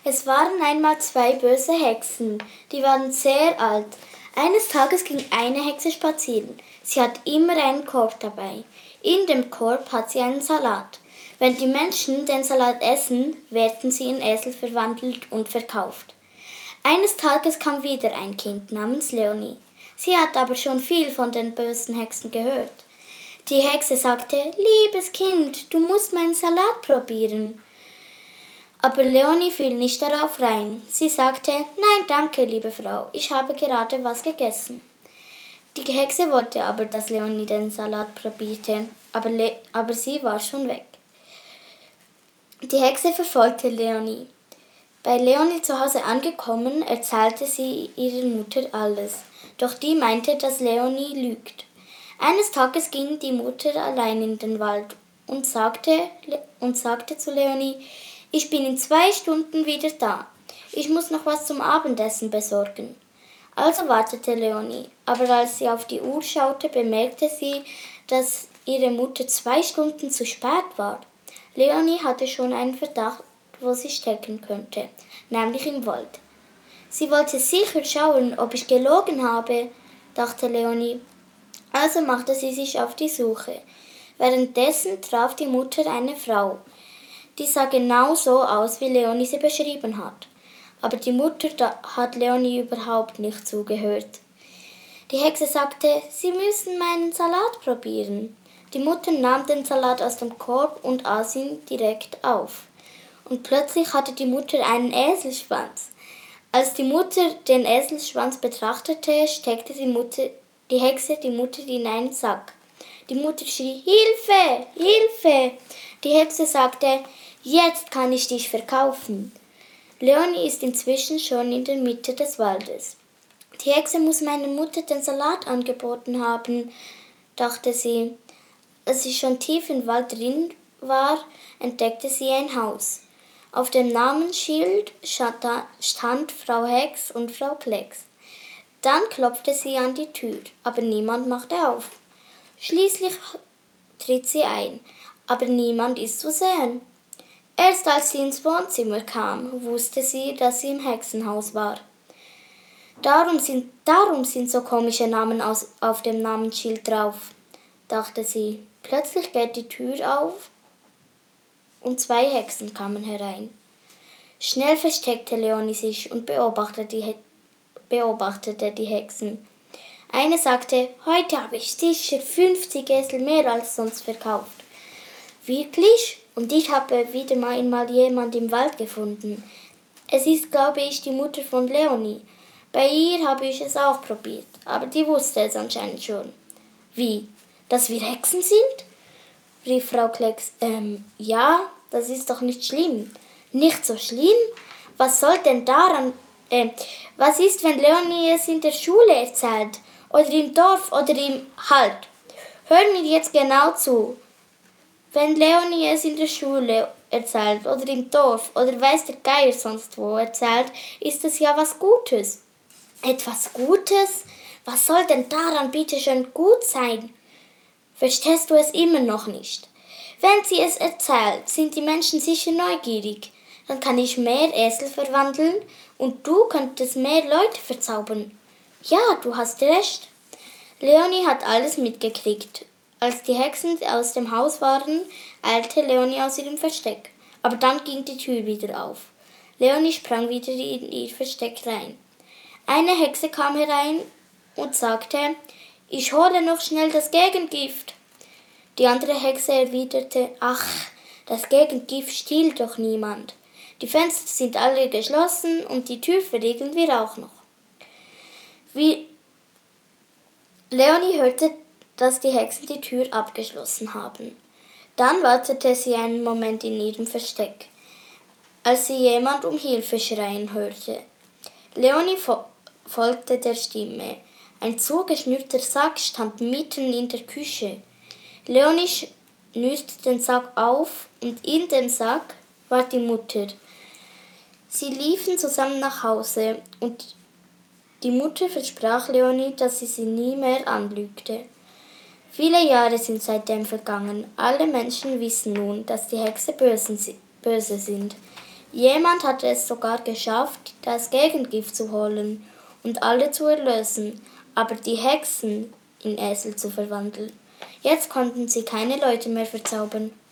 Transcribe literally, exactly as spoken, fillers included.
Es waren einmal zwei böse Hexen, die waren sehr alt. Eines Tages ging eine Hexe spazieren. Sie hat immer einen Korb dabei. In dem Korb hat sie einen Salat. Wenn die Menschen den Salat essen, werden sie in Esel verwandelt und verkauft. Eines Tages kam wieder ein Kind namens Leonie. Sie hat aber schon viel von den bösen Hexen gehört. Die Hexe sagte, liebes Kind, du musst meinen Salat probieren. Aber Leonie fiel nicht darauf rein. Sie sagte, nein, danke, liebe Frau, ich habe gerade was gegessen. Die Hexe wollte aber, dass Leonie den Salat probierte, aber, Le- aber sie war schon weg. Die Hexe verfolgte Leonie. Bei Leonie zu Hause angekommen, erzählte sie ihrer Mutter alles. Doch die meinte, dass Leonie lügt. Eines Tages ging die Mutter allein in den Wald und sagte, und sagte zu Leonie, ich bin in zwei Stunden wieder da. Ich muss noch was zum Abendessen besorgen. Also wartete Leonie, aber als sie auf die Uhr schaute, bemerkte sie, dass ihre Mutter zwei Stunden zu spät war. Leonie hatte schon einen Verdacht, wo sie stecken könnte, nämlich im Wald. Sie wollte sicher schauen, ob ich gelogen habe, dachte Leonie. Also machte sie sich auf die Suche. Währenddessen traf die Mutter eine Frau. Die sah genau so aus, wie Leonie sie beschrieben hat. Aber die Mutter hat Leonie überhaupt nicht zugehört. Die Hexe sagte, Sie müssen meinen Salat probieren. Die Mutter nahm den Salat aus dem Korb und aß ihn direkt auf. Und plötzlich hatte die Mutter einen Eselschwanz. Als die Mutter den Eselschwanz betrachtete, steckte die, Mutter, die Hexe die Mutter in einen Sack. Die Mutter schrie, Hilfe, Hilfe! Die Hexe sagte, jetzt kann ich dich verkaufen. Leonie ist inzwischen schon in der Mitte des Waldes. Die Hexe muss meiner Mutter den Salat angeboten haben, dachte sie. Als sie schon tief im Wald drin war, entdeckte sie ein Haus. Auf dem Namensschild stand Frau Hex und Frau Klecks. Dann klopfte sie an die Tür, aber niemand machte auf. Schließlich tritt sie ein, aber niemand ist zu sehen. Erst als sie ins Wohnzimmer kam, wusste sie, dass sie im Hexenhaus war. Darum sind, darum sind so komische Namen aus, auf dem Namensschild drauf, dachte sie. Plötzlich geht die Tür auf und zwei Hexen kamen herein. Schnell versteckte Leonie sich und beobachtete die, beobachtete die Hexen. Eine sagte, heute habe ich sicher fünfzig Esel mehr als sonst verkauft. Wirklich? Und ich habe wieder mal einmal jemand im Wald gefunden. Es ist, glaube ich, die Mutter von Leonie. Bei ihr habe ich es auch probiert, aber die wusste es anscheinend schon. Wie? Dass wir Hexen sind? Rief Frau Klecks. Ähm, ja, das ist doch nicht schlimm. Nicht so schlimm? Was soll denn daran, äh, was ist, wenn Leonie es in der Schule erzählt? Oder im Dorf oder im Halt? Hör mir jetzt genau zu. Wenn Leonie es in der Schule erzählt oder im Dorf oder weiß der Geier sonst wo erzählt, ist es ja was Gutes. Etwas Gutes? Was soll denn daran bitte schön gut sein? Verstehst du es immer noch nicht? Wenn sie es erzählt, sind die Menschen sicher neugierig. Dann kann ich mehr Esel verwandeln und du könntest mehr Leute verzaubern. Ja, du hast recht. Leonie hat alles mitgekriegt. Als die Hexen aus dem Haus waren, eilte Leonie aus ihrem Versteck. Aber dann ging die Tür wieder auf. Leonie sprang wieder in ihr Versteck rein. Eine Hexe kam herein und sagte, ich hole noch schnell das Gegengift. Die andere Hexe erwiderte, ach, das Gegengift stiehlt doch niemand. Die Fenster sind alle geschlossen und die Tür verriegeln wir auch noch. Wie Leonie hörte, dass die Hexen die Tür abgeschlossen haben. Dann wartete sie einen Moment in ihrem Versteck, als sie jemand um Hilfe schreien hörte. Leonie fo- folgte der Stimme. Ein zugeschnürter Sack stand mitten in der Küche. Leonie schnürte den Sack auf und in dem Sack war die Mutter. Sie liefen zusammen nach Hause und die Mutter versprach Leonie, dass sie sie nie mehr anlügte. Viele Jahre sind seitdem vergangen. Alle Menschen wissen nun, dass die Hexen böse sind. Jemand hatte es sogar geschafft, das Gegengift zu holen und alle zu erlösen, aber die Hexen in Esel zu verwandeln. Jetzt konnten sie keine Leute mehr verzaubern.